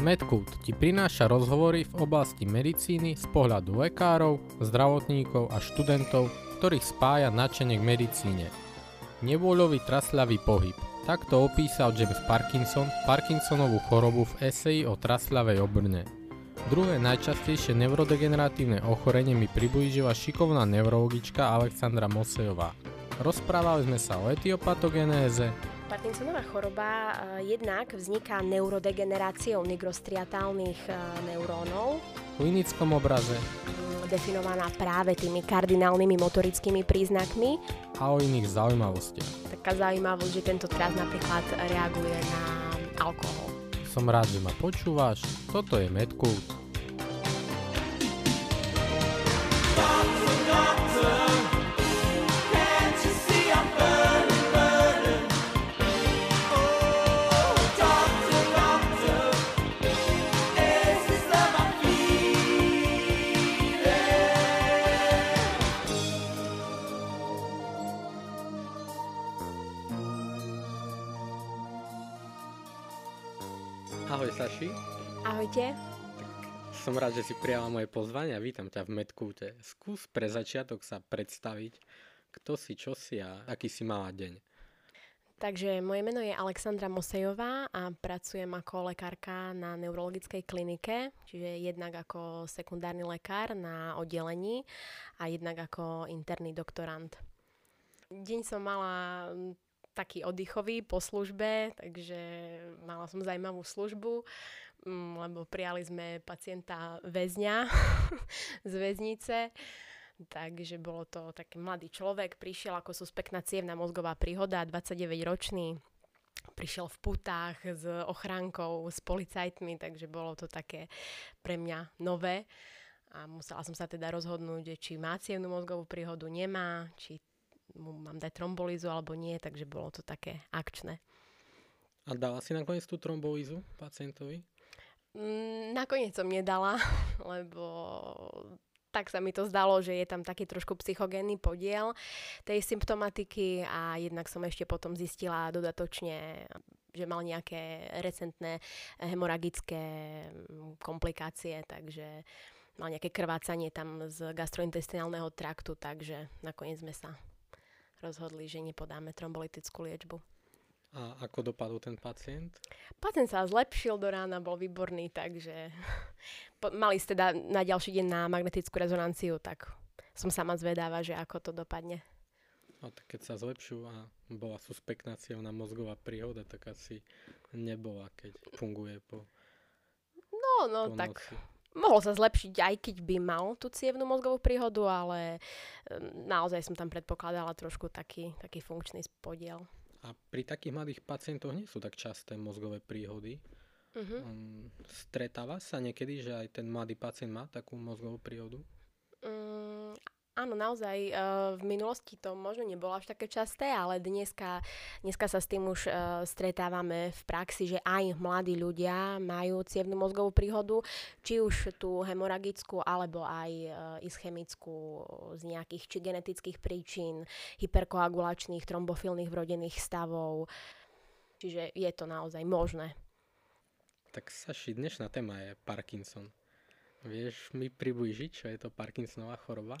Medcult ti prináša rozhovory v oblasti medicíny z pohľadu lekárov, zdravotníkov a študentov, ktorých spája nadšenie k medicíne. Nevôľový trasľavý pohyb. Takto opísal James Parkinson Parkinsonovú chorobu v eseji o trasľavej obrne. Druhé najčastejšie neurodegeneratívne ochorenie mi priblížila šikovná neurologička Alexandra Mosejová. Rozprávali sme sa o etiopatogenéze. Parkinsonová choroba jednak vzniká neurodegeneráciou nigrostriatálnych neurónov. V klinickom obraze. Definovaná práve tými kardinálnymi motorickými príznakmi. A o iných zaujímavostiach. Taká zaujímavosť, že tento tras napríklad reaguje na alkohol. Som rád, že ma počúvaš. Toto je Medcult. Ahoj Saši. Ahojte. Som rád, že si prijala moje pozvanie a vítam ťa v Medculte. Skús pre začiatok sa predstaviť, kto si, čo si a aký si mala deň. Takže moje meno je Alexandra Mosejová a pracujem ako lekárka na neurologickej klinike, čiže jednak ako sekundárny lekár na oddelení a jednak ako interný doktorand. Deň som mala taký oddychový po službe, takže mala som zaujímavú službu, lebo prijali sme pacienta väzňa z väznice, takže bolo to taký mladý človek, prišiel ako suspektná cievna mozgová príhoda, 29-ročný, prišiel v putách s ochránkou, s policajtmi, takže bolo to také pre mňa nové a musela som sa teda rozhodnúť, či má cievnu mozgovú príhodu, nemá, či mu mám dať trombolízu alebo nie, takže bolo to také akčné. A dala si nakoniec tú trombolízu pacientovi? Nakoniec som nedala, lebo tak sa mi to zdalo, že je tam taký trošku psychogénny podiel tej symptomatiky a jednak som ešte potom zistila dodatočne, že mal nejaké recentné hemoragické komplikácie, takže mal nejaké krvácanie tam z gastrointestinálneho traktu, takže nakoniec sme sa rozhodli, že nepodáme trombolytickú liečbu. A ako dopadol ten pacient? Pacient sa zlepšil do rána, bol výborný, takže mali ste teda na ďalší deň na magnetickú rezonanciu, tak som sama zvedáva, že ako to dopadne. A tak keď sa zlepšil a bola suspektná cievna mozgová príhoda, tak asi nebola, keď funguje po No, po tak noci. mohol sa zlepšiť, aj keď by mal tú cievnu mozgovú príhodu, ale naozaj som tam predpokladala trošku taký funkčný podiel. A pri takých mladých pacientoch nie sú tak časté mozgové príhody. Stretáva sa niekedy, že aj ten mladý pacient má takú mozgovú príhodu? Áno, naozaj v minulosti to možno nebolo až také časté, ale dneska sa s tým už stretávame v praxi, že aj mladí ľudia majú cievnu mozgovú príhodu, či už tú hemoragickú, alebo aj ischemickú z nejakých či genetických príčin, hyperkoagulačných, trombofilných vrodených stavov. Čiže je to naozaj možné. Tak Saši, dnešná téma je Parkinson. Vieš mi priblížiť, čo je to Parkinsonová choroba?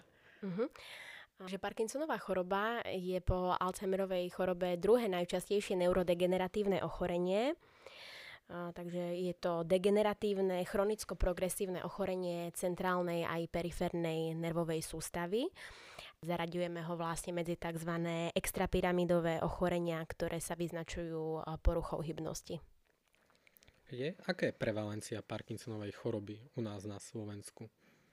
Že Parkinsonová choroba je po Alzheimerovej chorobe druhé najčastejšie neurodegeneratívne ochorenie. Takže je to degeneratívne, chronicko-progresívne ochorenie centrálnej aj periférnej nervovej sústavy. Zaraďujeme ho vlastne medzi tzv. Extrapyramidové ochorenia, ktoré sa vyznačujú poruchou hybnosti. Aká je prevalencia Parkinsonovej choroby u nás na Slovensku?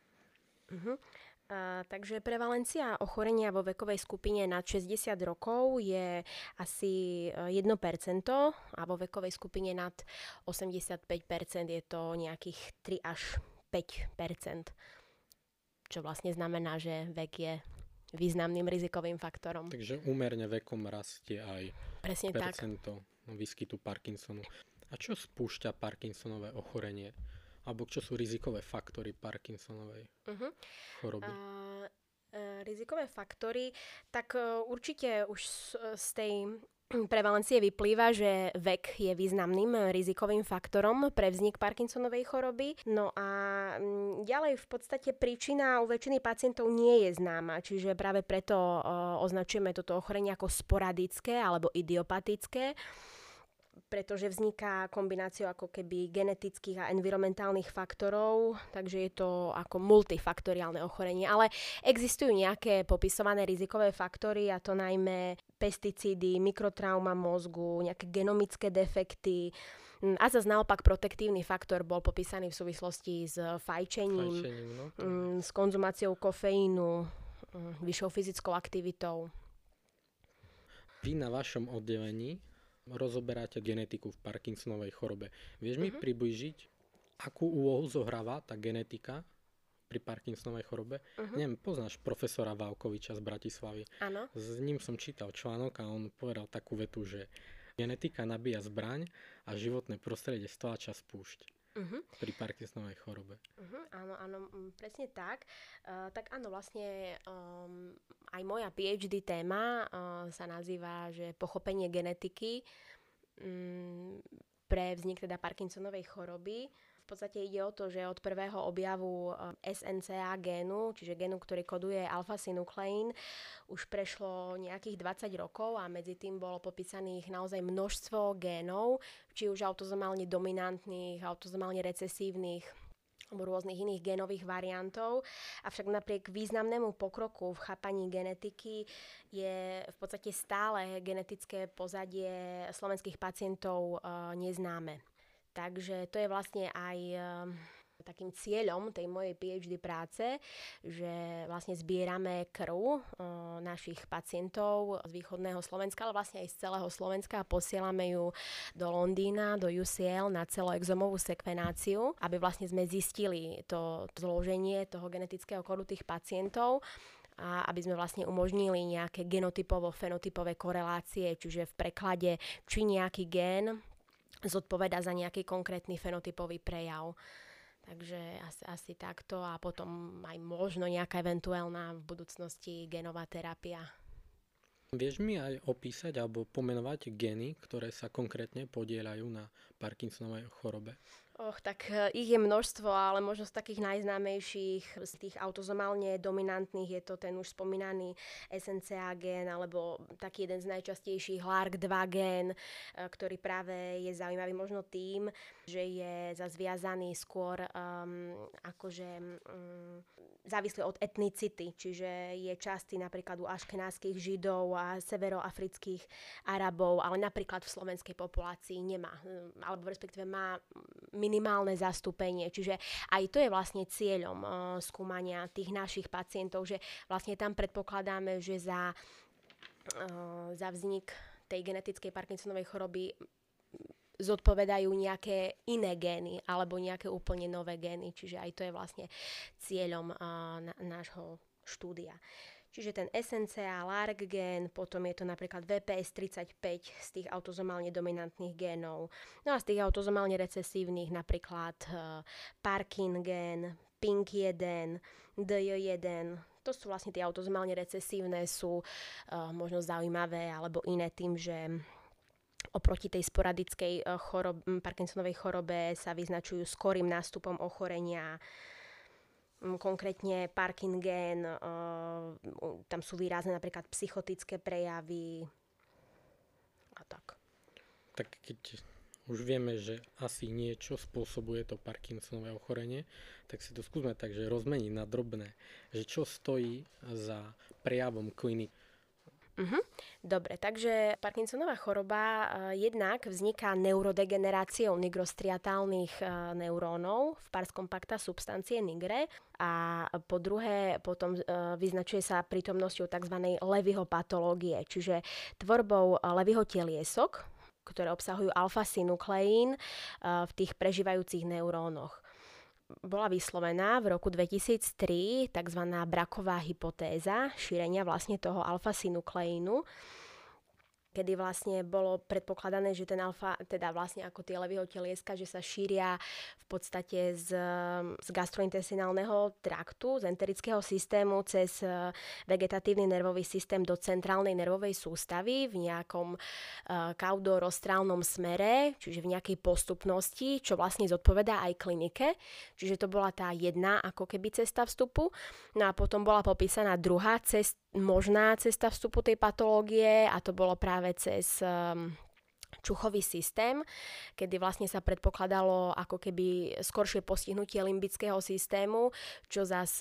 Takže prevalencia ochorenia vo vekovej skupine nad 60 rokov je asi 1% a vo vekovej skupine nad 85% je to nejakých 3 až 5%. Čo vlastne znamená, že vek je významným rizikovým faktorom. Takže úmerne vekom rastie aj Presne percento výskytu Parkinsonu. A čo spúšťa Parkinsonové ochorenie? Alebo čo sú rizikové faktory Parkinsonovej choroby? Rizikové faktory, tak určite už z tej prevalencie vyplýva, že vek je významným rizikovým faktorom pre vznik Parkinsonovej choroby. No a ďalej v podstate príčina u väčšiny pacientov nie je známa, čiže práve preto označujeme toto ochorenie ako sporadické alebo idiopatické, pretože vzniká kombináciou ako keby genetických a environmentálnych faktorov, takže je to ako multifaktoriálne ochorenie. Ale existujú nejaké popisované rizikové faktory, a to najmä pesticídy, mikrotrauma mozgu, nejaké genomické defekty. A zase naopak protektívny faktor bol popísaný v súvislosti s fajčením, s konzumáciou kofeínu, vyššou fyzickou aktivitou. Vy na vašom oddelení rozoberáte genetiku v Parkinsonovej chorobe. Vieš mi priblížiť, akú úlohu zohráva tá genetika pri Parkinsonovej chorobe? Neviem, poznáš profesora Válkoviča z Bratislavy? Áno. S ním som čítal článok a on povedal takú vetu, že genetika nabíja zbraň a životné prostredie stláča spúšť. Pri Parkinsonovej chorobe. Áno, presne tak. Tak áno, vlastne aj moja PhD téma sa nazýva, že pochopenie genetiky pre vznik teda Parkinsonovej choroby. V podstate ide o to, že od prvého objavu SNCA génu, čiže génu, ktorý koduje alfa-synukleín, už prešlo nejakých 20 rokov a medzi tým bolo popísaných naozaj množstvo génov, či už autozomálne dominantných, autozomálne recesívnych alebo rôznych iných génových variantov. Avšak napriek významnému pokroku v chápaní genetiky je v podstate stále genetické pozadie slovenských pacientov neznáme. Takže to je vlastne aj takým cieľom tej mojej PhD práce, že vlastne zbierame krv našich pacientov z východného Slovenska, ale vlastne aj z celého Slovenska a posielame ju do Londýna, do UCL na celoexomovú sekvenáciu, aby vlastne sme zistili to zloženie toho genetického kódu tých pacientov a aby sme vlastne umožnili nejaké genotypovo-fenotypové korelácie, čiže v preklade, či nejaký gén zodpoveda za nejaký konkrétny fenotypový prejav. Takže asi takto a potom aj možno nejaká eventuálna v budúcnosti génová terapia. Vieš mi aj opísať alebo pomenovať gény, ktoré sa konkrétne podieľajú na Parkinsonovej chorobe? Tak ich je množstvo, ale možno z takých najznámejších, z tých autozomálne dominantných je to ten už spomínaný SNCA gén, alebo taký jeden z najčastejších LARC2 gén, ktorý práve je zaujímavý možno tým, že je zviazaný skôr závislý od etnicity, čiže je častý napríklad u aškenázskych Židov a severoafrických Arabov, ale napríklad v slovenskej populácii nemá, alebo respektíve má minimálne zastúpenie. Čiže aj to je vlastne cieľom skúmania tých našich pacientov, že vlastne tam predpokladáme, že za vznik tej genetickej Parkinsonovej choroby zodpovedajú nejaké iné gény alebo nejaké úplne nové gény. Čiže aj to je vlastne cieľom nášho štúdia. Čiže ten SNCA LARC gén, potom je to napríklad VPS35 z tých autozomálne dominantných génov. No a z tých autozomálne recesívnych napríklad Parkin gén, PINK1, DJ1. To sú vlastne tie autozomálne recesívne, sú možno zaujímavé alebo iné tým, že oproti tej sporadickej Parkinsonovej chorobe sa vyznačujú skorým nástupom ochorenia. Konkrétne Parkin gén, tam sú výrazné napríklad psychotické prejavy a tak. Tak keď už vieme, že asi niečo spôsobuje to Parkinsonové ochorenie, tak si to skúsme takže rozmeniť na drobné, že čo stojí za prejavom kliniky. Dobre, takže Parkinsonová choroba jednak vzniká neurodegeneráciou nigrostriatálnych neurónov v pars compacta substancie nigre a po druhé potom vyznačuje sa prítomnosťou tzv. Levyho patológie, čiže tvorbou Levyho teliesok, ktoré obsahujú alfa-synukleín v tých prežívajúcich neurónoch. Bola vyslovená v roku 2003 tzv. Braková hypotéza šírenia vlastne toho alfa-synukleínu. kedy vlastne bolo predpokladané, že ten alfa, teda vlastne ako tie Levyho telieska, že sa šíria v podstate z gastrointestinálneho traktu, z enterického systému cez vegetatívny nervový systém do centrálnej nervovej sústavy v nejakom kaudorostrálnom smere, čiže v nejakej postupnosti, čo vlastne zodpovedá aj klinike. Čiže to bola tá jedna ako keby cesta vstupu. No a potom bola popísaná druhá možná cesta vstupu tej patológie a to bolo práve cez čuchový systém, kedy vlastne sa predpokladalo ako keby skoršie postihnutie limbického systému, čo zas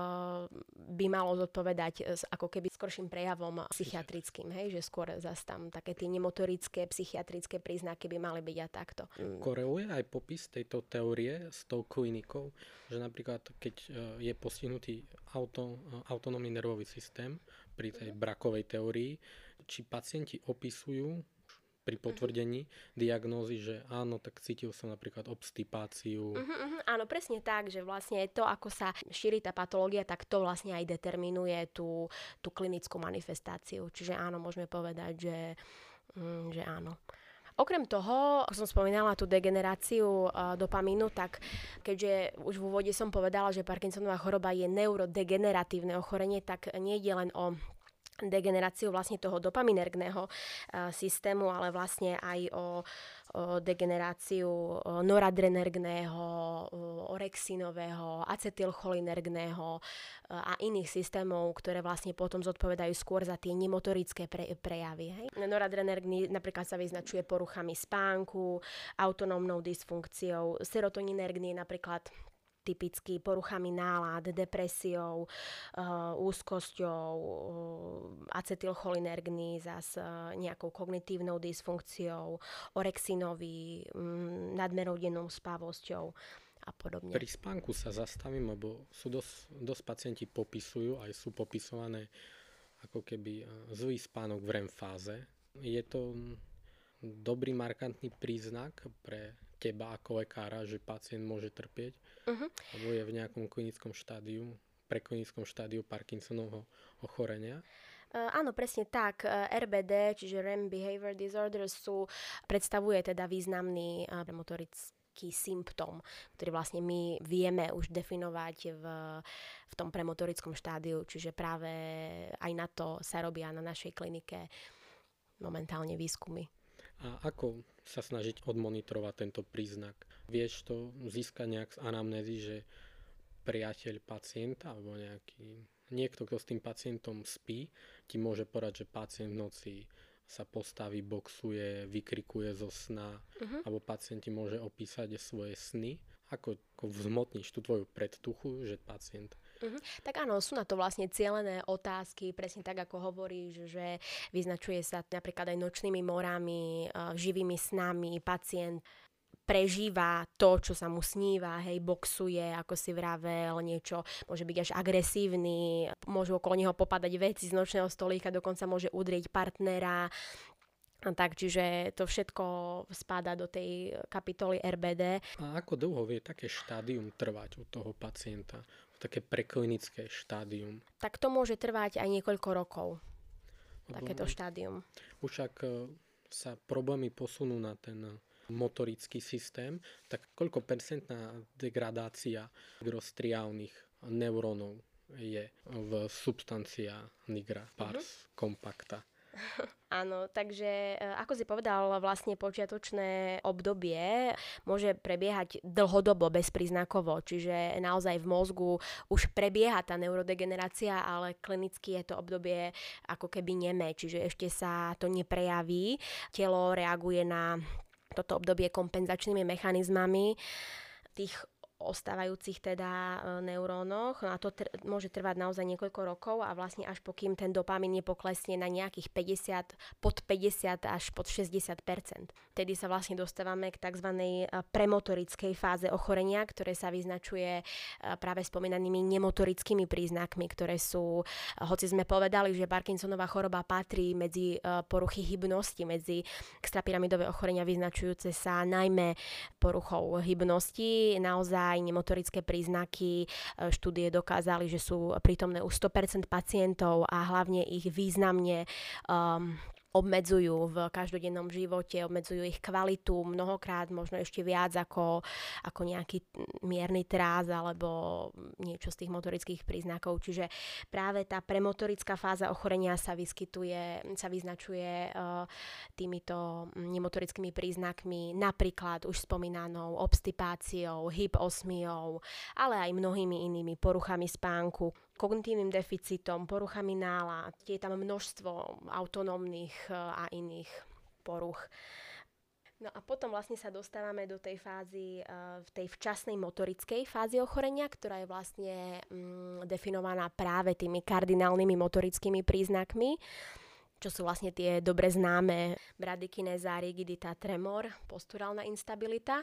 by malo zodpovedať ako keby skorším prejavom psychiatrickým, hej, že skôr zas tam také tie nemotorické, psychiatrické príznaky by mali byť a takto. Koreluje aj popis tejto teórie s tou klinikou, že napríklad keď je postihnutý autonómny nervový systém pri tej brakovej teórii, či pacienti opisujú pri potvrdení diagnózy, že áno, tak cítil som napríklad obstipáciu. Áno, presne tak, že vlastne to, ako sa šíri tá patológia, tak to vlastne aj determinuje tú klinickú manifestáciu. Čiže áno, môžeme povedať, že áno. Okrem toho, ako som spomínala tú degeneráciu dopamínu, tak keďže už v úvode som povedala, že Parkinsonová choroba je neurodegeneratívne ochorenie, tak nie je len o degeneráciu vlastne toho dopaminergného systému, ale vlastne aj o degeneráciu noradrenergného, orexinového, acetylcholinergného a iných systémov, ktoré vlastne potom zodpovedajú skôr za tie nemotorické prejavy. Hej. Noradrenergný napríklad sa vyznačuje poruchami spánku, autonómnou dysfunkciou, serotoninergný napríklad typicky poruchami nálad, depresiou, úzkosťou, acetylcholinergný zas nejakou kognitívnou dysfunkciou, orexinový, nadmernou dennou spavosťou a podobne. Pri spánku sa zastavím, lebo sú dosť pacienti popisujú, aj sú popisované ako keby zlý spánok v REM fáze. Je to dobrý markantný príznak pre teba ako lekára, že pacient môže trpieť, alebo je v nejakom klinickom štádiu, preklinickom štádiu Parkinsonovho ochorenia? Áno, presne tak. RBD, čiže REM Behavior Disorders, predstavuje teda významný premotorický symptóm, ktorý vlastne my vieme už definovať v tom premotorickom štádiu, čiže práve aj na to sa robia na našej klinike momentálne výskumy. A ako sa snažiť odmonitorovať tento príznak? Vieš to získať nejak z anamnézy, že priateľ pacienta alebo niekto, kto s tým pacientom spí, ti môže povedať, že pacient v noci sa postaví, boxuje, vykrikuje zo sna, alebo pacient ti môže opísať svoje sny. Ako vzmotníš tú tvoju predtuchu, že pacient... Tak áno, sú na to vlastne cielené otázky, presne tak, ako hovoríš, že vyznačuje sa napríklad aj nočnými morami, živými snami, pacient prežíva to, čo sa mu sníva, hej, boxuje, ako si vravel, niečo, môže byť až agresívny, môžu okolo neho popadať veci z nočného stolíka, dokonca môže udrieť partnera. Tak, čiže to všetko spadá do tej kapitoly RBD. A ako dlho vie také štádium trvať u toho pacienta? Také preklinické štádium? Tak to môže trvať aj niekoľko rokov. Takéto štádium. Už ak sa problémy posunú na ten motorický systém, tak koľko percentná degradácia grostriálnych neurónov je v substancia nigra pars compacta? Áno, takže ako si povedal, vlastne počiatočné obdobie môže prebiehať dlhodobo bezpríznakovo, čiže naozaj v mozgu už prebieha tá neurodegenerácia, ale klinicky je to obdobie ako keby nemé, čiže ešte sa to neprejaví. Telo reaguje na toto obdobie kompenzačnými mechanizmami tých ostávajúcich teda neurónoch. No a to môže trvať naozaj niekoľko rokov a vlastne až pokým ten dopamín nepoklesne na nejakých 50 až pod 60%. Tedy sa vlastne dostávame k tzv. Premotorickej fáze ochorenia, ktoré sa vyznačuje práve spomínanými nemotorickými príznakmi, ktoré sú, hoci sme povedali, že Parkinsonová choroba patrí medzi poruchy hybnosti, medzi extrapyramidové ochorenia vyznačujúce sa najmä poruchou hybnosti, naozaj aj nemotorické príznaky. Štúdie dokázali, že sú prítomné u 100% pacientov a hlavne ich významne obmedzujú v každodennom živote, obmedzujú ich kvalitu, mnohokrát možno ešte viac ako nejaký mierny tráz alebo niečo z tých motorických príznakov. Čiže práve tá premotorická fáza ochorenia sa vyznačuje týmito nemotorickými príznakmi, napríklad už spomínanou obstipáciou, hyposmiou, ale aj mnohými inými poruchami spánku, kognitívnym deficitom, poruchami nálad. Je tam množstvo autonómnych a iných poruch. No a potom vlastne sa dostávame do tej fázy, v tej včasnej motorickej fázy ochorenia, ktorá je vlastne definovaná práve tými kardinálnymi motorickými príznakmi, čo sú vlastne tie dobre známe bradykinéza, rigidita, tremor, posturálna instabilita.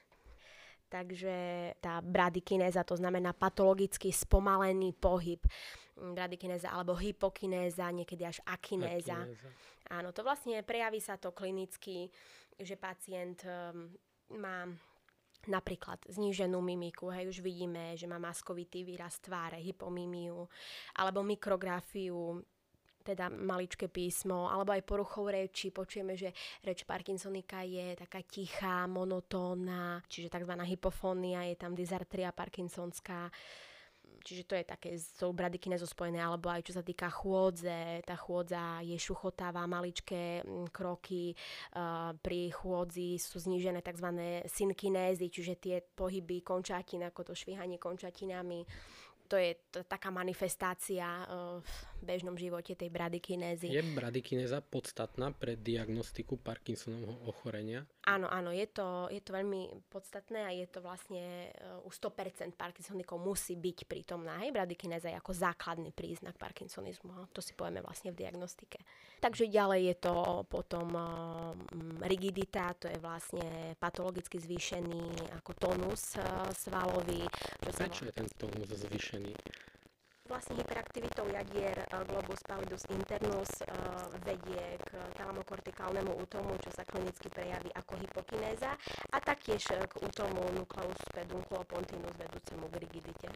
Takže tá bradykinéza, to znamená patologicky spomalený pohyb. Bradykinéza alebo hypokinéza, niekedy až akinéza. Áno, to vlastne prejaví sa to klinicky, že pacient má napríklad zníženú mimiku, hej, už vidíme, že má maskovitý výraz tváre, hypomímiu, alebo mikrografiu, teda maličké písmo, alebo aj poruchou reči. Počujeme, že reč Parkinsonika je taká tichá, monotónna, čiže tzv. Hypofónia, je tam dysartria parkinsonská. Čiže to je také s tou bradykinézou spojené, alebo aj čo sa týka chôdze. Tá chôdza je šuchotává, maličké kroky. Pri chôdzi sú znížené tzv. Synkinézy, čiže tie pohyby končatín, ako to švíhanie končatinami. To je taká manifestácia v bežnom živote tej bradykinézy. Je bradykinéza podstatná pre diagnostiku Parkinsonovho ochorenia? Áno, je to veľmi podstatné a je to vlastne u 100% Parkinsonikov musí byť prítomná. Hej, bradykinéza je ako základný príznak parkinsonizmu. To si povieme vlastne v diagnostike. Takže ďalej je to potom rigidita, to je vlastne patologicky zvýšený ako tónus svalový. Prečo je ten tónus zvýšený? Vlastne hyperaktivitou jadier globus pallidus internus vedie k talamokortikálnemu útomu, čo sa klinicky prejaví ako hypokinéza, a taktiež k útomu nucleus pedunculopontinus vedúcemu k rigidite.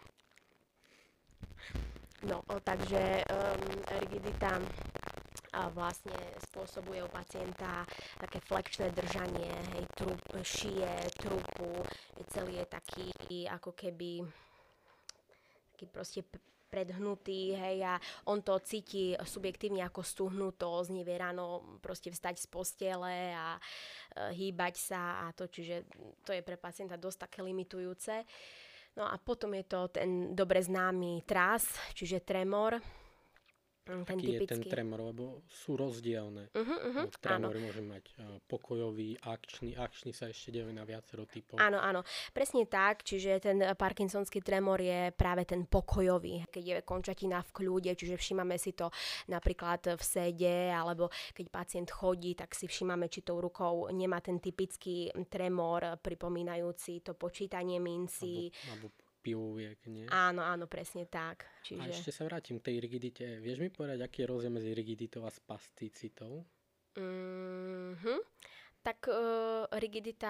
No, takže rigidita vlastne spôsobuje u pacienta také flexné držanie, hej, šie, trupu, celý je taký ako keby taký proste predhnutý, hej, a on to cíti subjektívne ako stuhnutosť, nevie ráno proste vstať z postele a hýbať sa a to, čiže to je pre pacienta dosť také limitujúce. No a potom je to ten dobre známy tras, čiže tremor. Aký je ten tremor, lebo sú rozdielne. Tremory môže mať pokojový, akčný sa ešte delí na viacero typov. Áno, presne tak, čiže ten parkinsonský tremor je práve ten pokojový, keď je končatina v kľude, čiže všímame si to napríklad v sede, alebo keď pacient chodí, tak si všímame, či tou rukou nemá ten typický tremor, pripomínajúci to počítanie mincí. Alebo piluviek, nie? Áno, presne tak. A ešte sa vrátim k tej rigidite. Vieš mi povedať, aký je rozdiel medzi rigiditou a spasticitou? Tak rigidita...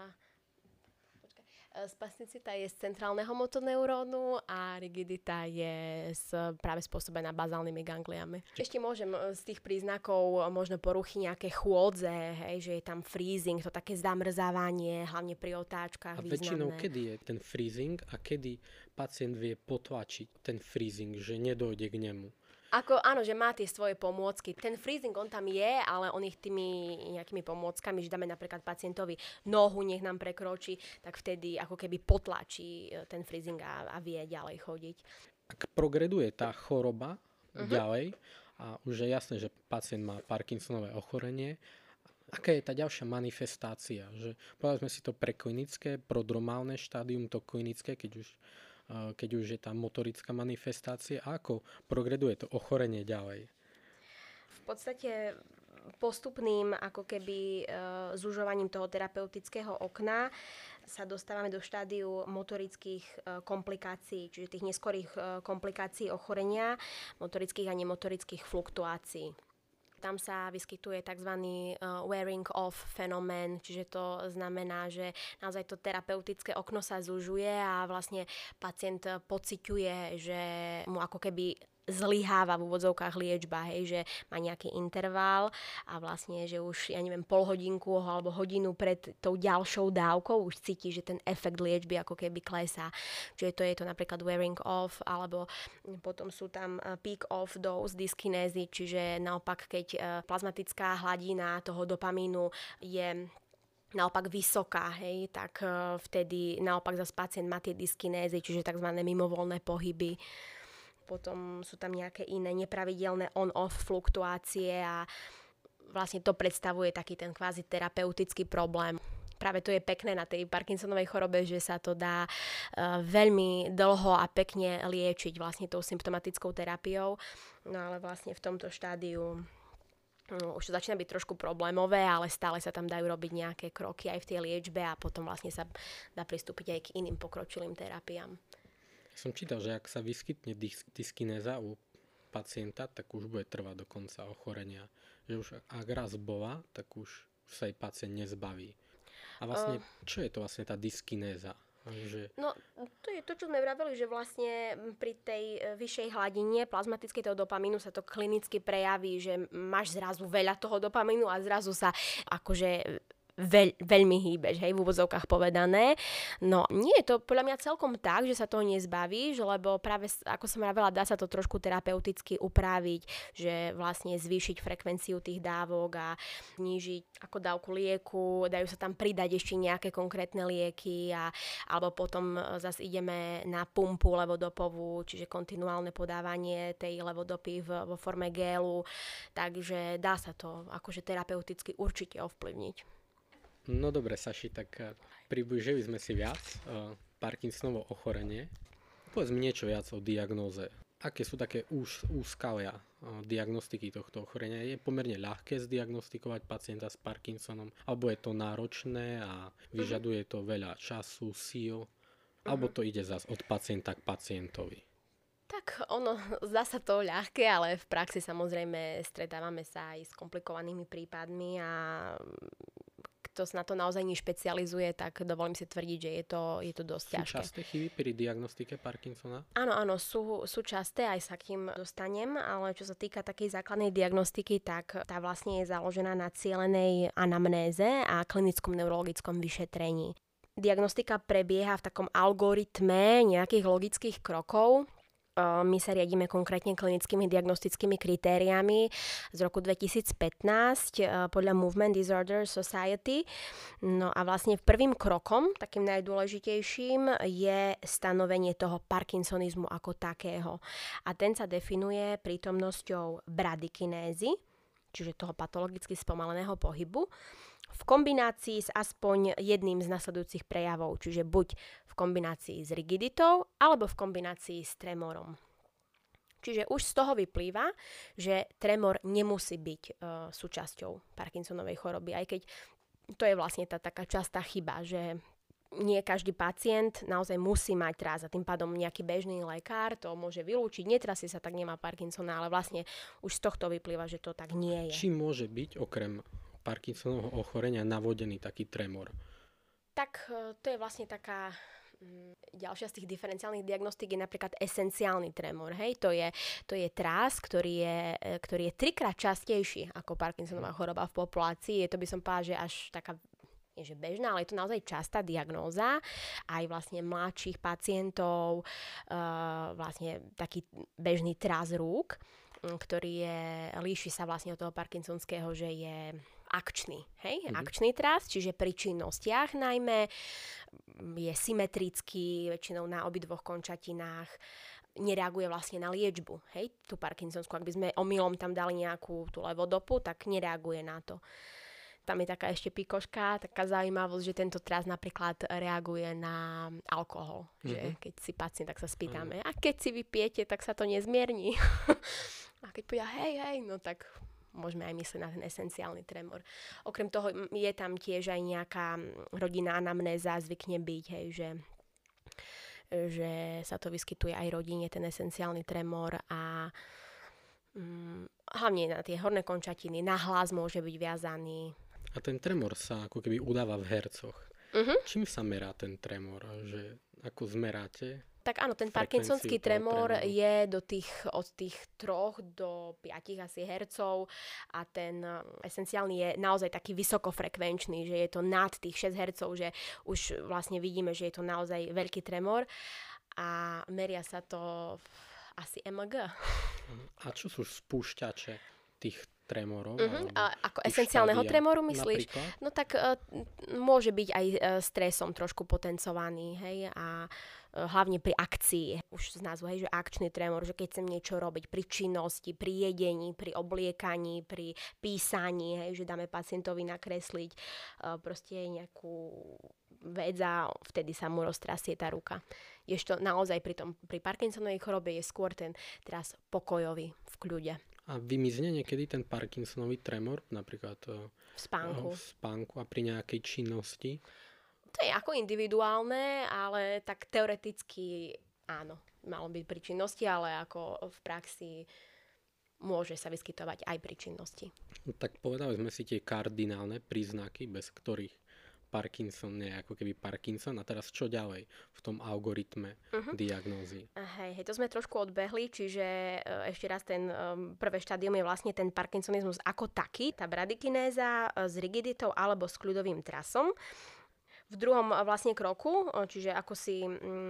Spasticita je z centrálneho motoneurónu a rigidita je práve spôsobená bazálnymi gangliami. Ešte môžem z tých príznakov možno poruchy nejaké chôdze, hej, že je tam freezing, to také zamrzávanie, hlavne pri otáčkach významné. A väčšinou kedy je ten freezing a kedy pacient vie potlačiť ten freezing, že nedojde k nemu? Áno, že má tie svoje pomôcky. Ten freezing, on tam je, ale on ich tými nejakými pomôckami, že dáme napríklad pacientovi nohu, nech nám prekročí, tak vtedy ako keby potlačí ten freezing a vie ďalej chodiť. Ak progreduje tá choroba ďalej a už je jasné, že pacient má Parkinsonové ochorenie, aká je tá ďalšia manifestácia? Že povedzme si to preklinické, prodromálne štádium, to klinické, keď už je tá motorická manifestácia, a ako progreduje to ochorenie ďalej? V podstate postupným ako keby zužovaním toho terapeutického okna sa dostávame do štádiu motorických komplikácií, čiže tých neskorých komplikácií ochorenia, motorických a nemotorických fluktuácií. Tam sa vyskytuje tzv. Wearing off fenomén, čiže to znamená, že naozaj to terapeutické okno sa zužuje a vlastne pacient pociťuje, že mu ako keby zlyháva v úvodzovkách liečba, hej, že má nejaký interval a vlastne, že už, ja neviem, pol hodinku alebo hodinu pred tou ďalšou dávkou už cíti, že ten efekt liečby ako keby klesá. Čiže to je to napríklad wearing off, alebo potom sú tam peak off dose dyskinézy, čiže naopak, keď plazmatická hladina toho dopamínu je naopak vysoká, hej, tak vtedy naopak zase pacient má tie dyskinézy, čiže tzv. Mimovoľné pohyby. Potom sú tam nejaké iné nepravidelné on-off fluktuácie a vlastne to predstavuje taký ten kvázi terapeutický problém. Práve to je pekné na tej Parkinsonovej chorobe, že sa to dá veľmi dlho a pekne liečiť vlastne tou symptomatickou terapiou. No ale vlastne v tomto štádiu už to začína byť trošku problémové, ale stále sa tam dajú robiť nejaké kroky aj v tej liečbe a potom vlastne sa dá pristúpiť aj k iným pokročilým terapiám. Som čítal, že ak sa vyskytne dyskinéza u pacienta, tak už bude trvať do konca ochorenia. Že už ak raz bola, tak už sa jej pacient nezbaví. A vlastne, čo je to vlastne tá dyskinéza? No, to je to, čo sme vraveli, že vlastne pri tej vyššej hladine plazmatickej toho dopamínu sa to klinicky prejaví, že máš zrazu veľa toho dopamínu a zrazu sa akože veľmi hýbeš, hej, v úvodzovkách povedané. No, nie je to podľa mňa celkom tak, že sa toho nezbavíš, lebo práve, ako som vravela, dá sa to trošku terapeuticky upraviť, že vlastne zvýšiť frekvenciu tých dávok a znížiť ako dávku lieku, dajú sa tam pridať ešte nejaké konkrétne lieky alebo potom zase ideme na pumpu levodopovú, čiže kontinuálne podávanie tej levodopy vo forme gélu, takže dá sa to akože terapeuticky určite ovplyvniť. No dobre, Saši, tak približili sme si viac Parkinsonovo ochorenie. Povedz mi niečo viac o diagnóze. Aké sú také úskalia diagnostiky tohto ochorenia? Je pomerne ľahké zdiagnostikovať pacienta s Parkinsonom? Alebo je to náročné a vyžaduje to veľa času, síl? Alebo to ide zase od pacienta k pacientovi? Tak ono, zdá sa to ľahké, ale v praxi samozrejme stretávame sa aj s komplikovanými prípadmi a kto sa na to naozaj nešpecializuje, tak dovolím si tvrdiť, že je to dosť ťažké. Sú časté chyby pri diagnostike Parkinsona? Áno, sú časté, aj sa k ním dostanem, ale čo sa týka takej základnej diagnostiky, tak tá vlastne je založená na cielenej anamnéze a klinickom neurologickom vyšetrení. Diagnostika prebieha v takom algoritme nejakých logických krokov. My sa riadíme konkrétne klinickými diagnostickými kritériami z roku 2015 podľa Movement Disorder Society. No a vlastne prvým krokom, takým najdôležitejším, je stanovenie toho parkinsonizmu ako takého. A ten sa definuje prítomnosťou bradykinézy, čiže toho patologicky spomaleného pohybu, v kombinácii s aspoň jedným z nasledujúcich prejavov, čiže buď v kombinácii s rigiditou, alebo v kombinácii s tremorom. Čiže už z toho vyplýva, že tremor nemusí byť súčasťou Parkinsonovej choroby, aj keď to je vlastne tá taká častá chyba, že nie každý pacient naozaj musí mať tráz a tým pádom nejaký bežný lekár to môže vylúčiť, netrasie sa, tak nemá Parkinsona, ale vlastne už z tohto vyplýva, že to tak nie je. Či môže byť okrem Parkinsonovho ochorenia navodený taký tremor? Tak to je vlastne taká ďalšia z tých diferenciálnych diagnostík je napríklad esenciálny tremor. Hej? To je trás, ktorý je 3-krát častejší ako Parkinsonová choroba v populácii. Je to, by som povedala, že až taká nie že bežná, ale je to naozaj častá diagnóza. Aj vlastne mladších pacientov, vlastne taký bežný trás rúk, ktorý líši sa vlastne od toho parkinsonského, že je akčný, hej? Akčný trás, čiže pri činnostiach najmä je symetrický, väčšinou na obidvoch končatinách, nereaguje vlastne na liečbu, hej? Tú parkinsonskú, ak by sme omylom tam dali nejakú tú levodopu, tak nereaguje na to. Tam je taká ešte pikoška, taká zaujímavosť, že tento trás napríklad reaguje na alkohol. Že keď si pacient, tak sa spýtame, a keď si vypijete, tak sa to nezmierni. A keď povedia hej, no tak môžeme aj myslieť na ten esenciálny tremor. Okrem toho je tam tiež aj nejaká rodinná anamnéza, zvykne byť, hej, že sa to vyskytuje aj rodine, ten esenciálny tremor a hlavne na tie horné končatiny, na hlas môže byť viazaný. A ten tremor sa ako keby udáva v hercoch. Čím sa merá ten tremor? Že ako zmeráte? Tak áno, ten frekvenciu parkinsonský toho tremor trémoru. je od tých 3 do 5 asi hercov a ten esenciálny je naozaj taký vysokofrekvenčný, že je to nad tých 6 hercov, že už vlastne vidíme, že je to naozaj veľký tremor a meria sa to asi EMG. A čo sú spúšťače tých tremorov? A ako tých esenciálneho štádia? tremoru myslíš? Napríklad? No tak môže byť aj stresom trošku potencovaný, hej, a hlavne pri akcii, už z názvu, hej, že akčný tremor, že keď chcem niečo robiť pri činnosti, pri jedení, pri obliekaní, pri písaní, hej, že dáme pacientovi nakresliť proste nejakú vec a vtedy sa mu roztrasie tá ruka. Ježto naozaj pri Parkinsonovej chorobe je skôr ten teraz pokojový, v kľude. A vymizne niekedy ten Parkinsonový tremor, napríklad V spánku. v spánku a pri nejakej činnosti? To je ako individuálne, ale tak teoreticky áno, malo byť pri činnosti, ale ako v praxi môže sa vyskytovať aj pri činnosti. No, tak povedali sme si tie kardinálne príznaky, bez ktorých Parkinson nie je ako keby Parkinson. A teraz čo ďalej v tom algoritme diagnózy? Hej, to sme trošku odbehli, čiže ešte raz ten prvé štádium je vlastne ten parkinsonizmus ako taký, tá bradykinéza s rigiditou alebo s kľudovým trasom. V druhom vlastne kroku, čiže ako si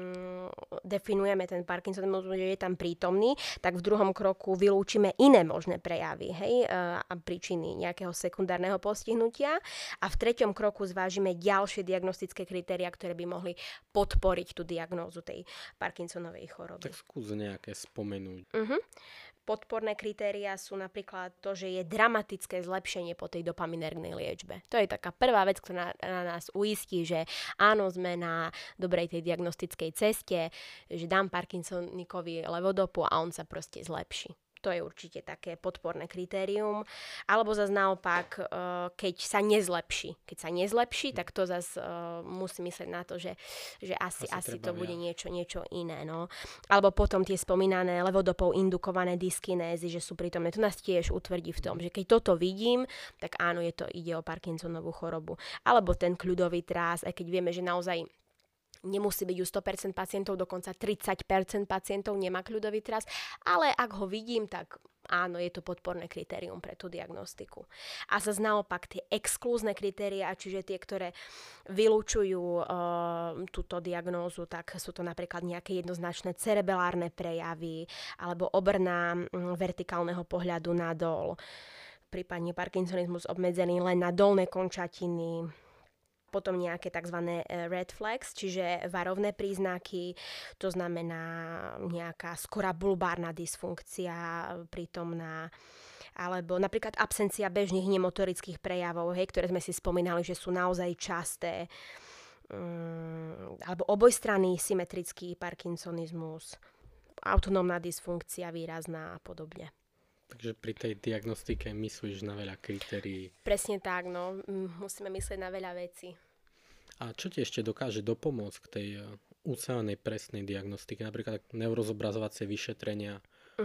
definujeme ten Parkinsonizmus, že je tam prítomný, tak v druhom kroku vylúčime iné možné prejavy, hej, a príčiny nejakého sekundárneho postihnutia. A v treťom kroku zvážime ďalšie diagnostické kritériá, ktoré by mohli podporiť tú diagnózu tej Parkinsonovej choroby. Tak skús nejaké spomenúť. Podporné kritériá sú napríklad to, že je dramatické zlepšenie po tej dopaminergnej liečbe. To je taká prvá vec, ktorá na nás uistí, že áno, sme na dobrej tej diagnostickej ceste, že dám Parkinsonikovi levodopu a on sa proste zlepší. To je určite také podporné kritérium. Alebo zase naopak, keď sa nezlepší. Keď sa nezlepší, tak to zase musí myslieť na to, že asi to bude niečo iné. No. Alebo potom tie spomínané levodopou indukované dyskinézy, že sú prítomné. To nás tiež utvrdí v tom, že keď toto vidím, tak áno, ide o Parkinsonovú chorobu. Alebo ten kľudový trás, aj keď vieme, že naozaj nemusí byť u 100% pacientov, dokonca 30% pacientov nemá kľudový tras, ale ak ho vidím, tak áno, je to podporné kritérium pre tú diagnostiku. A zase naopak tie exklúzne kritériá, čiže tie, ktoré vylúčujú túto diagnózu, tak sú to napríklad nejaké jednoznačné cerebelárne prejavy alebo obrna vertikálneho pohľadu nadol, prípadne Parkinsonizmus obmedzený len na dolné končatiny, potom nejaké tzv. Red flags, čiže varovné príznaky, to znamená nejaká skorá bulbárna dysfunkcia prítomná, alebo napríklad absencia bežných nemotorických prejavov, hej, ktoré sme si spomínali, že sú naozaj časté, alebo obojstranný symetrický parkinsonizmus, autonómna dysfunkcia výrazná a podobne. Takže pri tej diagnostike myslíš na veľa kritérií. Presne tak, no. Musíme myslieť na veľa vecí. A čo ti ešte dokáže dopomôcť k tej ucelenej presnej diagnostike? Napríklad neurozobrazovacie vyšetrenia.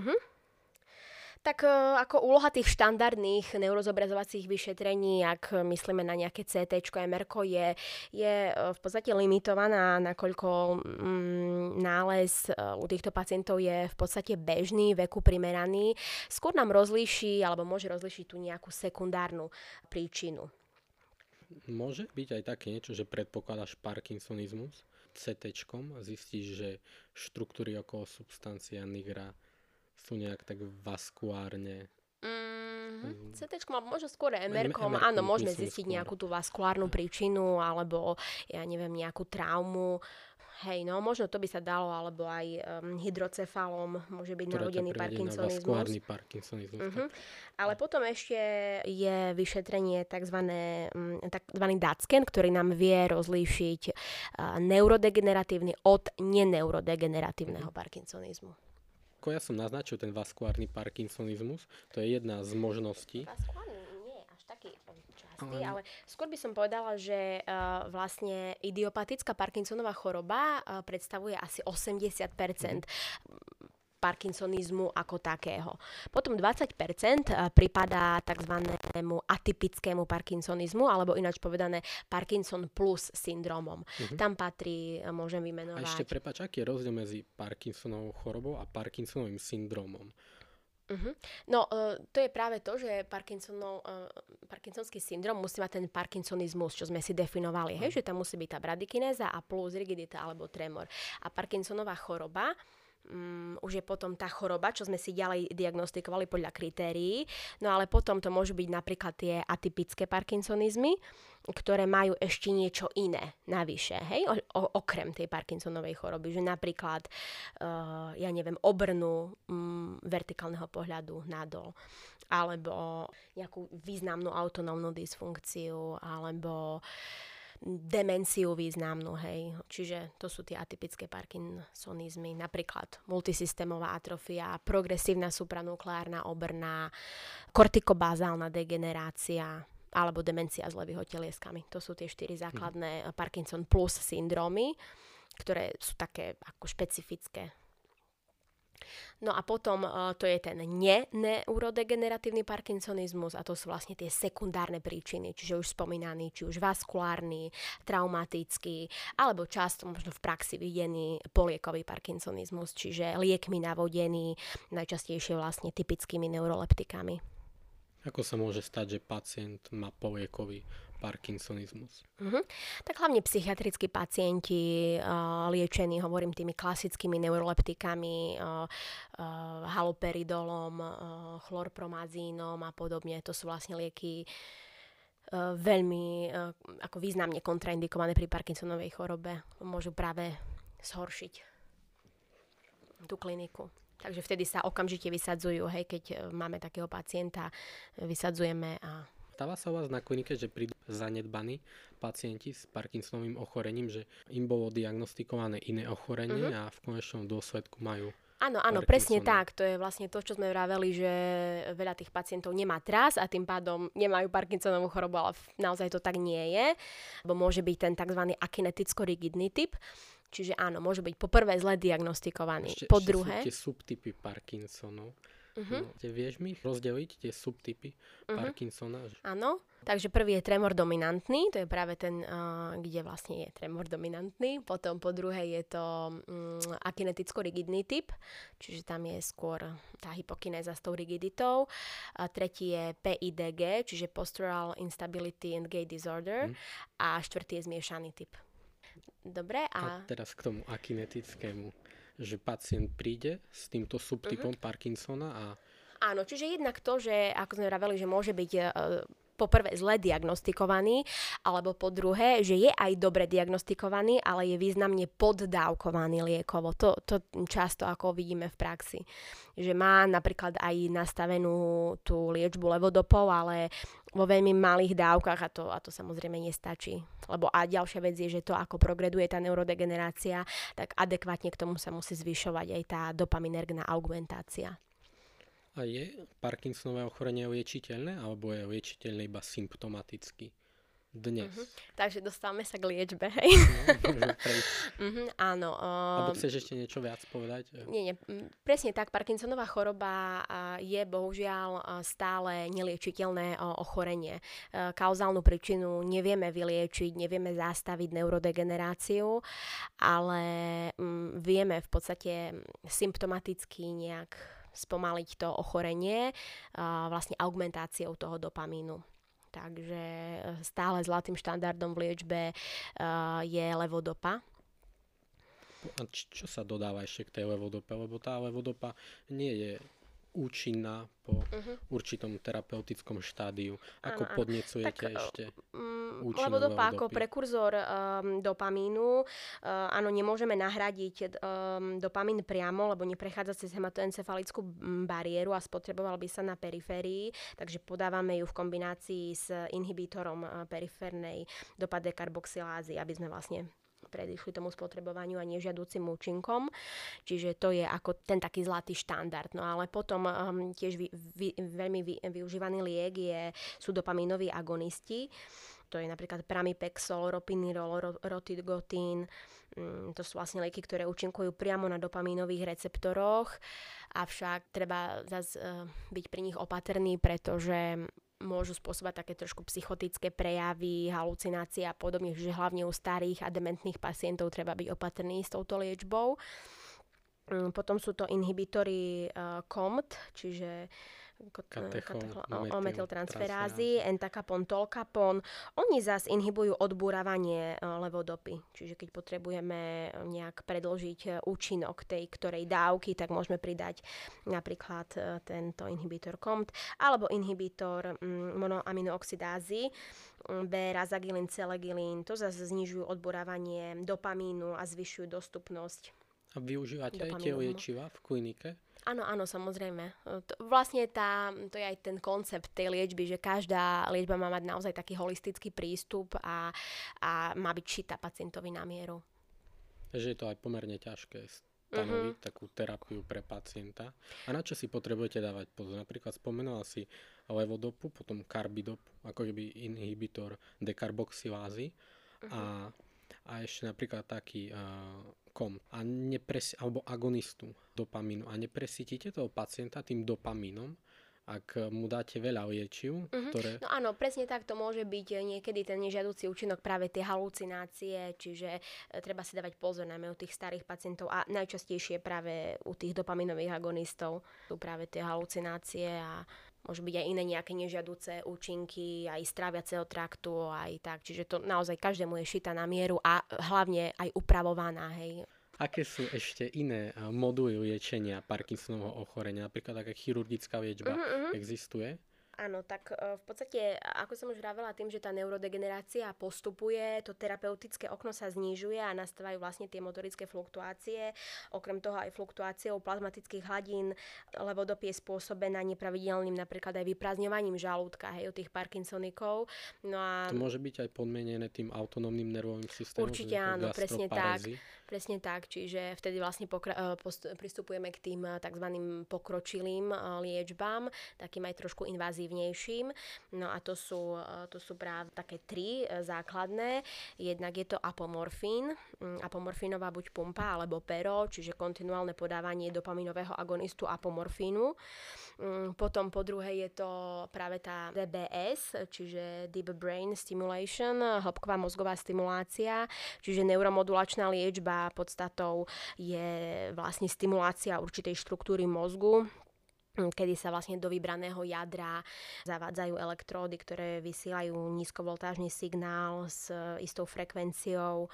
Tak ako úloha tých štandardných neurozobrazovacích vyšetrení, ak myslíme na nejaké CT, MR, je v podstate limitovaná, nakoľko nález u týchto pacientov je v podstate bežný, veku primeraný. Skôr nám rozlíši, alebo môže rozlíšiť tú nejakú sekundárnu príčinu. Môže byť aj také niečo, že predpokladáš parkinsonizmus CT-čkom a zistíš, že štruktúry okolo substancia nigra sú nejak tak vaskulárne. CT-čkom, alebo možno skôr MR-kom, áno, môžeme zistiť nejakú tú vaskulárnu príčinu, alebo ja neviem, nejakú traumu. Hej, no, možno to by sa dalo, alebo aj hydrocefalom môže byť narodený parkinsonizmus. Ale potom ešte je vyšetrenie tzv. DAT-scan, ktorý nám vie rozlíšiť neurodegeneratívny od neneurodegeneratívneho parkinsonizmu. Ako ja som naznačil ten vaskulárny parkinsonizmus, to je jedna z možností. Vaskulárny nie je až taký častý, ale skôr by som povedala, že vlastne idiopatická Parkinsonová choroba predstavuje asi 80% parkinsonizmu ako takého. Potom 20% pripadá tzv. Atypickému parkinsonizmu, alebo ináč povedané Parkinson plus syndromom. Tam patrí, môžem vymenovať... A ešte prepáč, aký je rozdiel medzi Parkinsonovou chorobou a Parkinsonovým syndromom? No, to je práve to, že Parkinsonský syndrom musí mať ten parkinsonizmus, čo sme si definovali, hej, že tam musí byť tá bradykinéza a plus rigidita alebo tremor. A Parkinsonová choroba už je potom tá choroba, čo sme si ďalej diagnostikovali podľa kritérií, no ale potom to môžu byť napríklad tie atypické parkinsonizmy, ktoré majú ešte niečo iné navyše, hej, okrem tej Parkinsonovej choroby, že napríklad, obrnu vertikálneho pohľadu nadol, alebo nejakú významnú autonómnu dysfunkciu, alebo demenciu významnú, hej. Čiže to sú tie atypické parkinsonizmy, napríklad multisystémová atrofia, progresívna supranukleárna obrna, kortikobázálna degenerácia alebo demencia s levými telieskami. To sú tie 4 základné Parkinson plus syndrómy, ktoré sú také ako špecifické. No a potom to je ten neurodegeneratívny parkinsonizmus a to sú vlastne tie sekundárne príčiny, čiže už spomínaný, či už vaskulárny, traumatický, alebo často možno v praxi videný poliekový parkinsonizmus, čiže liekmi navodený, najčastejšie vlastne typickými neuroleptikami. Ako sa môže stať, že pacient má poliekový parkinsonizmus? Tak hlavne psychiatrickí pacienti liečení, hovorím tými klasickými neuroleptikami, haloperidolom, chlorpromazínom a podobne. To sú vlastne lieky veľmi ako významne kontraindikované pri Parkinsonovej chorobe. Môžu práve zhoršiť tú kliniku. Takže vtedy sa okamžite vysadzujú, hej, keď máme takého pacienta, vysadzujeme a... Stáva sa u vás na klinike, že prídu zanedbaní pacienti s Parkinsonovým ochorením, že im bolo diagnostikované iné ochorenie a v konečnom dôsledku majú... Áno, presne tak. To je vlastne to, čo sme vraveli, že veľa tých pacientov nemá tras a tým pádom nemajú Parkinsonovú chorobu, ale naozaj to tak nie je. Bo môže byť ten tzv. Akineticko-rigidný typ. Čiže áno, môže byť po prvé zle diagnostikovaný. Po druhé... Ešte sú tie subtypy Parkinsonov. No, vieš mi rozdeliť tie subtypy Parkinsona? Áno, takže prvý je tremor dominantný, to je práve ten, kde vlastne je tremor dominantný. Potom po druhé je to akineticko-rigidný typ, čiže tam je skôr tá hypokinéza s tou rigiditou. A tretí je PIDG, čiže Postural Instability and Gait Disorder. A štvrtý je zmiešaný typ. Dobre, a teraz k tomu akinetickému, že pacient príde s týmto subtypom Parkinsona a... Áno, čiže jednak to, že ako sme vraveli, že môže byť po prvé zle diagnostikovaný, alebo po druhé, že je aj dobre diagnostikovaný, ale je významne poddávkovaný liekovo. To často ako vidíme v praxi. Že má napríklad aj nastavenú tú liečbu levodopov, ale vo veľmi malých dávkach a to samozrejme nestačí. Lebo a ďalšia vec je, že to ako progreduje tá neurodegenerácia, tak adekvátne k tomu sa musí zvyšovať aj tá dopaminergná augmentácia. A je Parkinsonové ochorenie liečiteľné, alebo je liečiteľné iba symptomaticky dnes? Takže dostávame sa k liečbe, hej? Áno. Alebo chceš ešte niečo viac povedať? Nie, presne tak. Parkinsonová choroba je bohužiaľ stále neliečiteľné ochorenie. Kauzálnu príčinu nevieme vyliečiť, nevieme zastaviť neurodegeneráciu, ale vieme v podstate symptomaticky nejak spomaliť to ochorenie vlastne augmentáciou toho dopamínu. Takže stále zlatým štandardom v liečbe je levodopa. A čo sa dodáva ešte k tej levodope? Lebo tá levodopa nie je účinná po určitom terapeutickom štádiu. Ako podnecujete ešte účinnú levodopa ako prekurzor dopamínu. Áno, nemôžeme nahradiť dopamín priamo, lebo neprechádza cez hematoencefalickú bariéru a spotreboval by sa na periférii, takže podávame ju v kombinácii s inhibitorom periférnej dopa-dekarboxylázy, aby sme vlastne predišli tomu spotrebovaniu a nežiaducim účinkom. Čiže to je ako ten taký zlatý štandard. No ale potom tiež veľmi využívaný liek sú dopamínoví agonisti. to je napríklad pramipexol, ropinirol, rotigotín. To sú vlastne lieky, ktoré účinkujú priamo na dopamínových receptoroch, avšak treba zase byť pri nich opatrný, pretože môžu spôsobať také trošku psychotické prejavy, halucinácie a podobne, že hlavne u starých a dementných pacientov treba byť opatrný s touto liečbou. Potom sú to inhibitory COMT, čiže ometyltransferázy, entacapon, tolcapon. Oni zase inhibujú odbúravanie levodopy. Čiže keď potrebujeme nejak predĺžiť účinok tej ktorej dávky, tak môžeme pridať napríklad tento inhibitor COMT alebo inhibitor monoaminooxidázy B-razagilin, celegilin. To zase znižujú odburávanie dopamínu a zvyšujú dostupnosť. A využívate aj tie liečiva v klinike? Áno, samozrejme. Vlastne to je aj ten koncept tej liečby, že každá liečba má mať naozaj taký holistický prístup a má byť šitá pacientovi na mieru. Takže je to aj pomerne ťažké stanoviť takú terapiu pre pacienta. A na čo si potrebujete dávať pozor? Napríklad spomenula si levodopu, potom karbidopu, ako keby inhibitor dekarboxylázy a ešte napríklad taký alebo agonistu dopamínu. A nepresítite toho pacienta tým dopamínom, ak mu dáte veľa liečiv, ktoré... No áno, presne tak to môže byť niekedy ten nežiaducí účinok, práve tie halucinácie, čiže treba si dávať pozor najmä u tých starých pacientov a najčastejšie práve u tých dopaminových agonistov sú práve tie halucinácie a môžu byť aj iné nejaké nežiaduce účinky aj z tráviaceho traktu, aj tak. Čiže to naozaj každému je šitá na mieru a hlavne aj upravovaná, hej. Aké sú ešte iné moduly liečenia Parkinsonovho ochorenia? Napríklad taká chirurgická liečba existuje? Áno, tak v podstate, ako som už vravela, tým, že tá neurodegenerácia postupuje, to terapeutické okno sa znižuje a nastávajú vlastne tie motorické fluktuácie. Okrem toho aj fluktuáciou plazmatických hladín levodopy je spôsobená nepravidelným napríklad aj vyprázdňovaním žalúdka, hej, u tých Parkinsonikov. No a... To môže byť aj podmienené tým autonómnym nervovým systémom? Určite áno, presne tak. Presne tak, čiže vtedy vlastne pristupujeme k tým takzvaným pokročilým liečbám, takým aj trošku invazívnejším. No a to sú práve také tri základné. Jednak je to apomorfín, apomorfínová buď pumpa alebo pero, čiže kontinuálne podávanie dopaminového agonistu apomorfínu. Potom po druhé je to práve tá DBS, čiže Deep Brain Stimulation, hĺbková mozgová stimulácia, čiže neuromodulačná liečba podstatou je vlastne stimulácia určitej štruktúry mozgu, kedy sa vlastne do vybraného jadra zavádzajú elektródy, ktoré vysielajú nízkovoltážny signál s istou frekvenciou.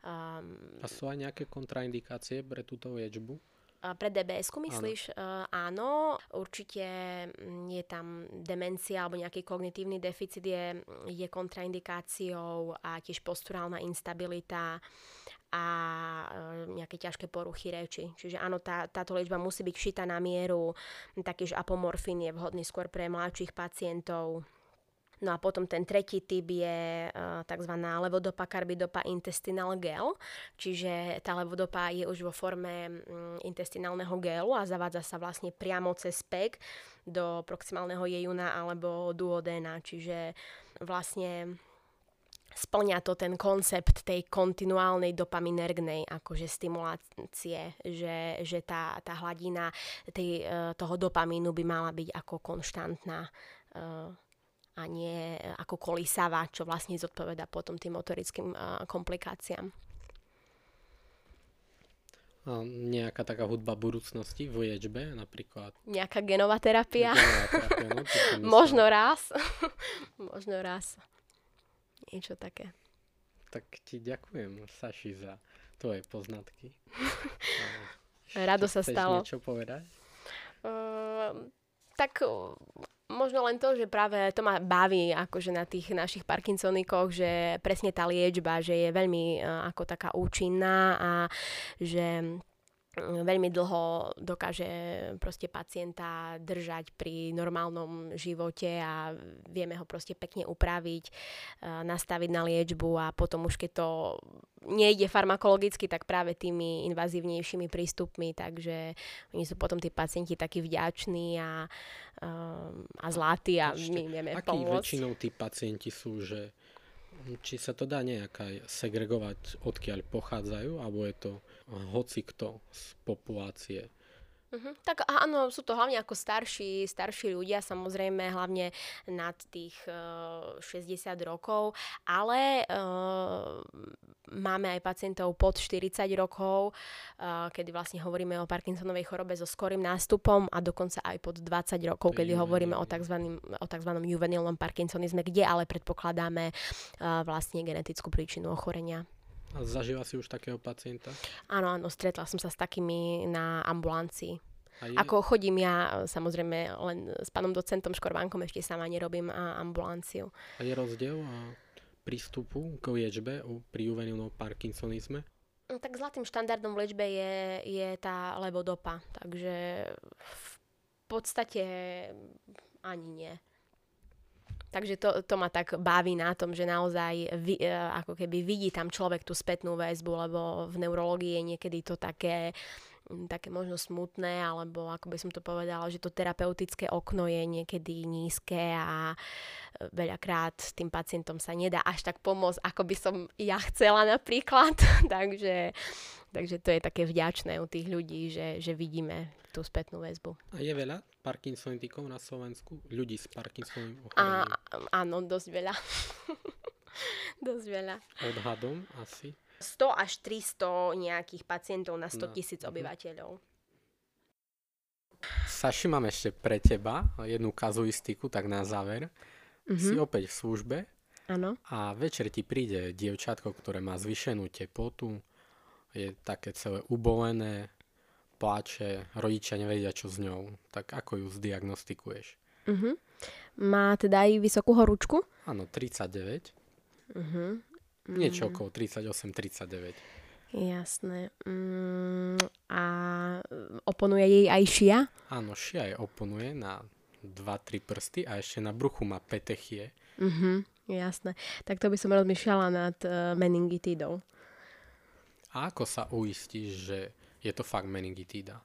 A sú aj nejaké kontraindikácie pre túto liečbu? Pre DBS-ku myslíš? Áno, určite je tam demencia alebo nejaký kognitívny deficit je kontraindikáciou a tiež posturálna instabilita a nejaké ťažké poruchy reči. Čiže áno, táto liečba musí byť všitá na mieru, taktiež apomorfín je vhodný skôr pre mladších pacientov. No a potom ten tretí typ je tzv. Levodopa carbidopa intestinal gel, čiže tá levodopa je už vo forme intestinálneho gelu a zavádza sa vlastne priamo cez pek do proximálneho jejuna alebo duodéna, čiže vlastne spĺňa to ten koncept tej kontinuálnej dopaminergnej akože stimulácie, že tá hladina toho dopamínu by mala byť ako konštantná a nie ako kolísavá, čo vlastne zodpovedá potom tým motorickým komplikáciám. A nejaká taká hudba budúcnosti v liečbe napríklad? Nejaká genová terapia? Možno raz. Možno raz. Niečo také. Tak ti ďakujem, Saši, za tvoje poznatky. Rado sa stalo. Chceš niečo povedať? Tak možno len to, že práve to ma baví akože na tých našich Parkinsonikoch, že presne tá liečba, že je veľmi ako taká účinná a že veľmi dlho dokáže proste pacienta držať pri normálnom živote a vieme ho proste pekne upraviť, nastaviť na liečbu a potom už keď to nejde farmakologicky, tak práve tými invazívnejšími prístupmi, takže oni sú potom tí pacienti takí vďační a zlatí a my vieme pomôcť. Akí väčšinou tí pacienti sú, že Či sa to dá nejak segregovať, odkiaľ pochádzajú, alebo je to hocikto z populácie? Tak áno, sú to hlavne ako starší ľudia, samozrejme hlavne nad tých 60 rokov, ale máme aj pacientov pod 40 rokov, kedy vlastne hovoríme o Parkinsonovej chorobe so skorým nástupom a dokonca aj pod 20 rokov, kedy hovoríme o tzv. Juvenilnom parkinsonizme, kde ale predpokladáme vlastne genetickú príčinu ochorenia. A zažila si už takého pacienta? Áno, stretla som sa s takými na ambulancii. Ako chodím ja, samozrejme, len s pánom docentom Škorvánkom ešte sama nerobím ambulanciu. A je rozdiel prístupu k liečbe pri juvenilnom parkinsonizme? Tak zlatým štandardom v liečbe je tá levodopa, takže v podstate ani nie. Takže to ma tak baví na tom, že naozaj ako keby vidí tam človek tú spätnú väzbu, lebo v neurológii je niekedy to také možno smutné, alebo ako by som to povedala, že to terapeutické okno je niekedy nízke a veľakrát tým pacientom sa nedá až tak pomôcť, ako by som ja chcela napríklad. Takže to je také vďačné u tých ľudí, že vidíme tú spätnú väzbu. A je veľa parkinsonitikov na Slovensku? Ľudí s Parkinsonovým ochorením? Áno, dosť veľa. Dosť veľa. Odhadom asi? 100 až 300 nejakých pacientov na 100 000 obyvateľov. Saši, mám ešte pre teba jednu kazuistiku, tak na záver. Si opäť v službe. Áno. A večer ti príde dievčatko, ktoré má zvýšenú teplotu, je také celé ubolené, pláče, rodičia nevedia, čo s ňou. Tak ako ju zdiagnostikuješ? Má teda aj vysokú horúčku? Áno, 39. Niečo okolo 38-39. Jasné. A oponuje jej aj šia? Áno, šia jej oponuje na 2-3 prsty a ešte na bruchu má petechie. Jasné. Tak to by som rozmýšľala nad meningitídou. A ako sa uistíš, že je to fakt meningitída?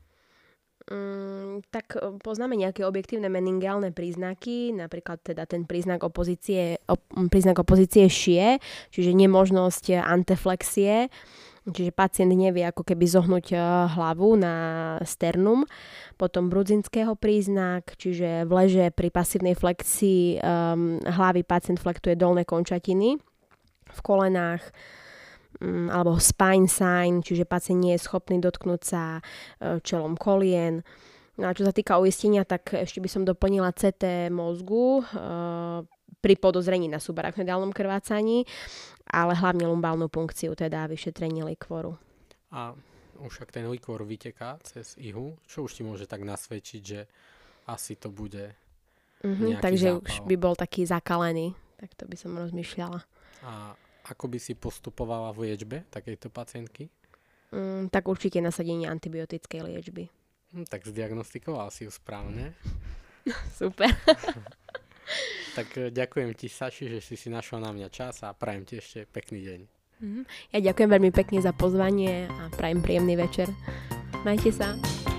Tak poznáme nejaké objektívne meningeálne príznaky, napríklad teda ten príznak opozície šie, čiže nemožnosť anteflexie, čiže pacient nevie ako keby zohnúť hlavu na sternum. Potom brudzinského príznak, čiže v leže pri pasívnej flexii hlavy pacient flektuje dolné končatiny v kolenách, alebo spine sign, čiže pacient nie je schopný dotknúť sa čelom kolien. No a čo sa týka uistenia, tak ešte by som doplnila CT mozgu pri podozrení na subarachnoidálnom krvácaní, ale hlavne lumbálnu punkciu, teda vyšetrenie likvoru. A už ak ten likvor vyteká cez ihu, čo už ti môže tak nasvedčiť, že asi to bude nejaký takže zápal? Už by bol taký zakalený, tak to by som rozmýšľala. A ako by si postupovala v liečbe takejto pacientky? Tak určite nasadenie antibiotickej liečby. Tak zdiagnostikoval si ju správne. Super. Tak ďakujem ti, Saši, že si našla na mňa čas a prajem ti ešte pekný deň. Ja ďakujem veľmi pekne za pozvanie a prajem príjemný večer. Majte sa.